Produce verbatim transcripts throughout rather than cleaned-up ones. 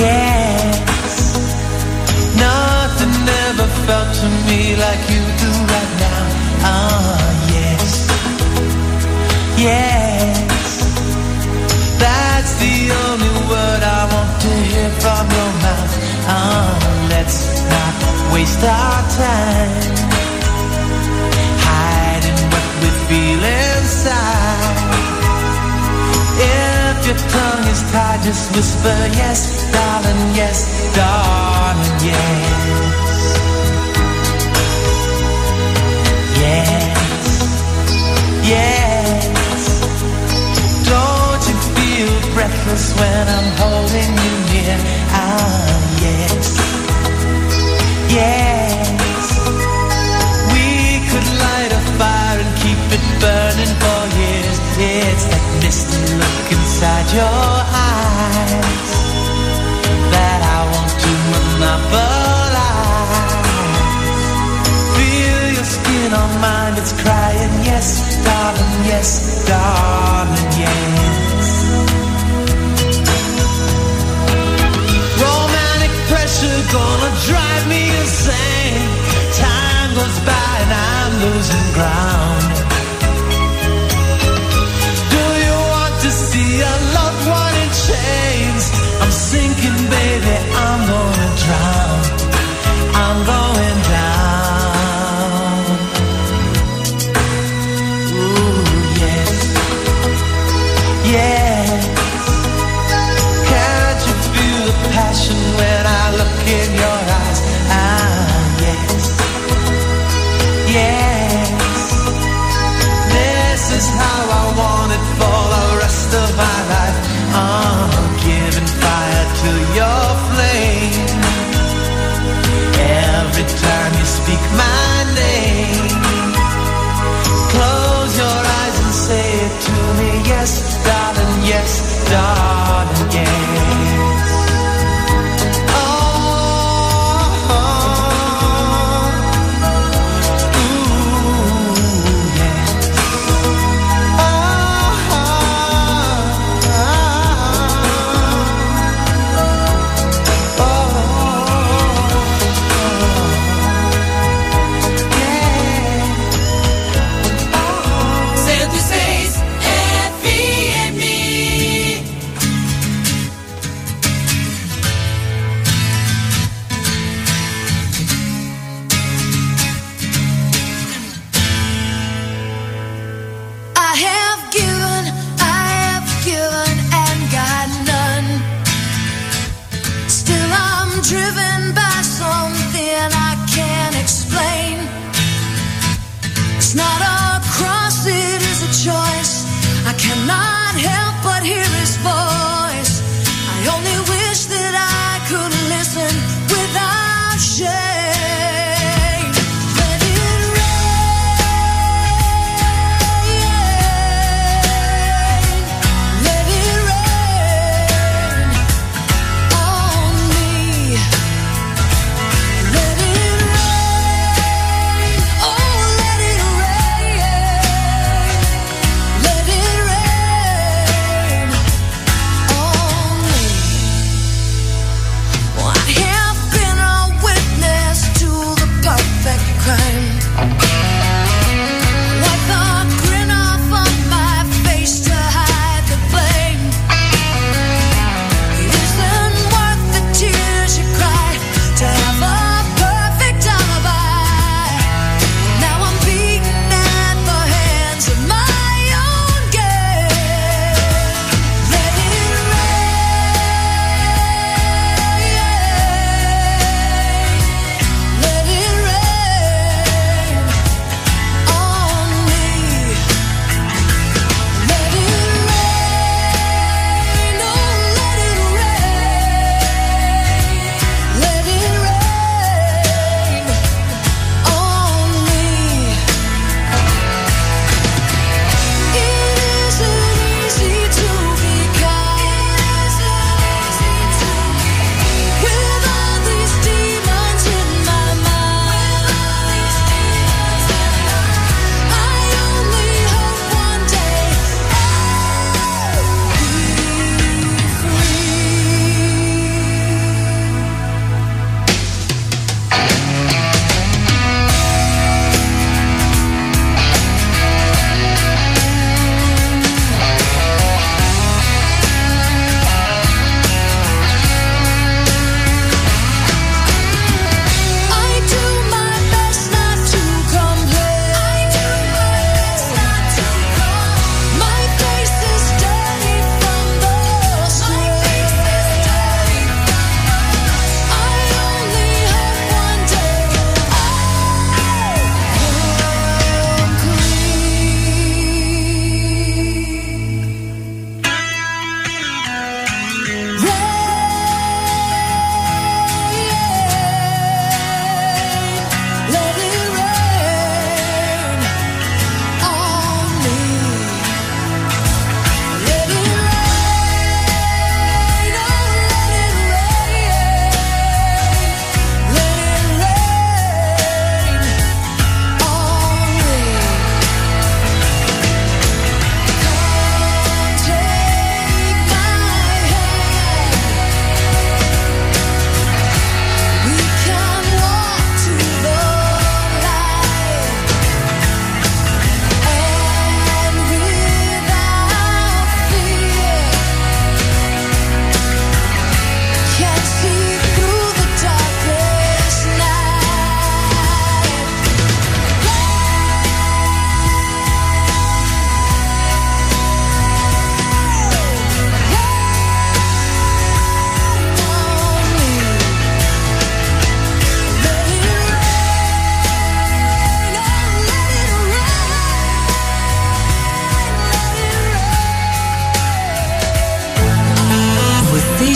Yes, nothing ever felt to me like you do right now. Oh, yes, yes, that's the only word I want to hear from your mouth. Oh, let's not waste our time hiding what we feel inside. If your tongue is tied, just whisper yes, darling, yes, darling, yes. Yes, yes. Don't you feel breathless when I'm holding you near? Ah, yes, yes. We could light a fire and keep it burning for years. It's that misty look inside your eyes that I want to monopolize. Feel your skin on mine, it's crying, yes, darling, yes, darling, yes. Romantic pressure gonna drive me insane. Time goes by and I'm losing ground. See a loved one in chains. I'm sinking, baby, I'm gonna drown. I'm going down. Ooh, yes, yes. Can't you feel the passion when I look in your eyes? Ah, yes, yes. This is how I want it for the rest of my life. I'm giving fire to your flame.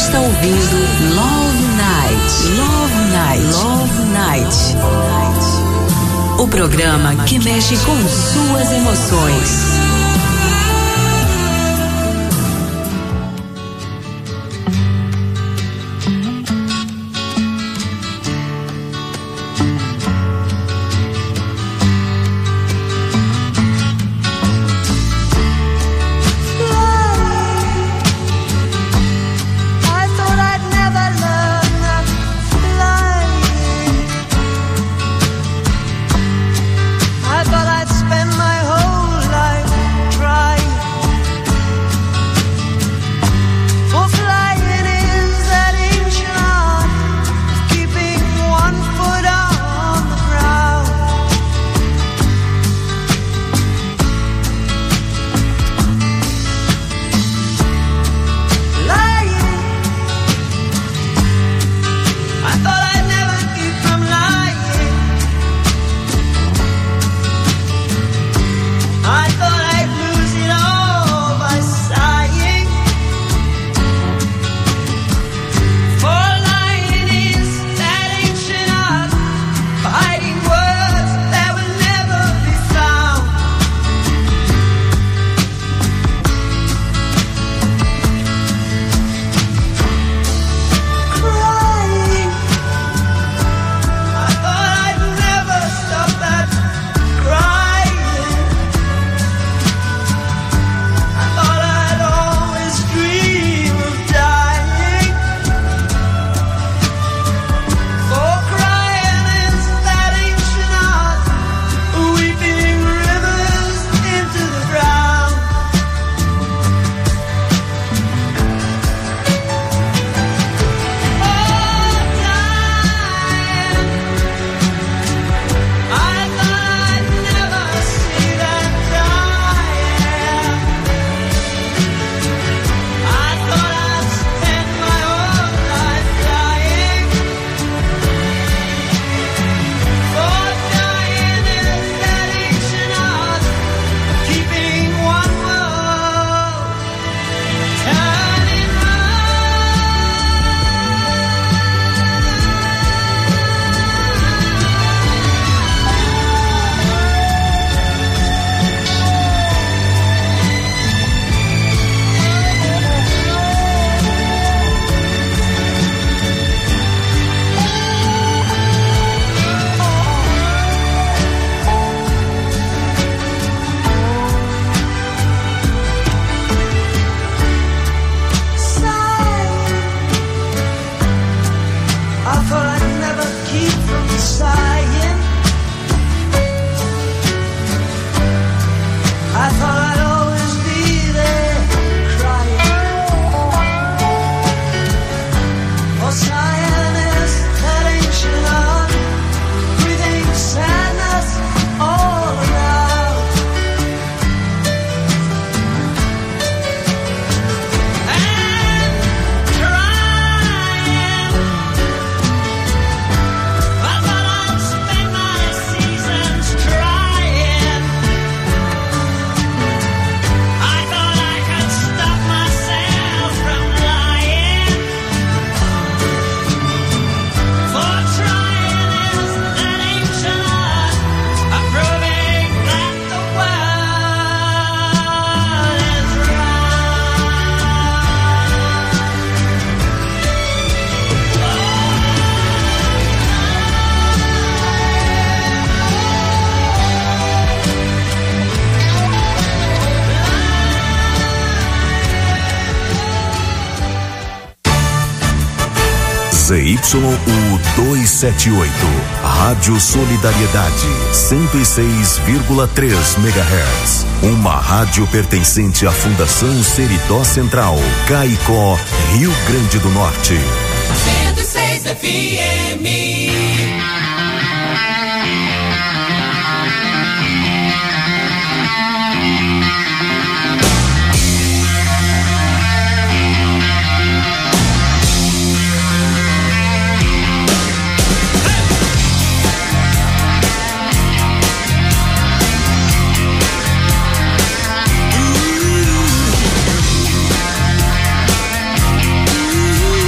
está ouvindo Love Night. Love Night. Love Night. O programa que mexe com suas emoções. Z Y U duzentos e setenta e oito, Rádio Solidariedade, cento e seis vírgula três megahertz. Uma rádio pertencente à Fundação Seridó Central, Caicó, Rio Grande do Norte. cento e seis F M. Ooh.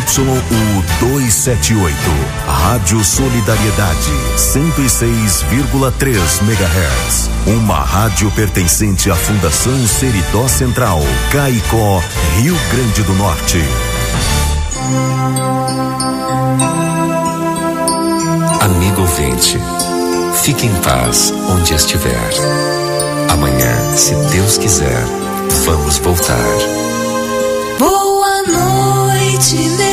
U duzentos e setenta e oito, Rádio Solidariedade, cento e seis vírgula três megahertz. Uma rádio pertencente à Fundação Seridó Central, Caicó, Rio Grande do Norte. Amigo ouvinte, fique em paz onde estiver. Amanhã, se Deus quiser, vamos voltar. Boa noite, meu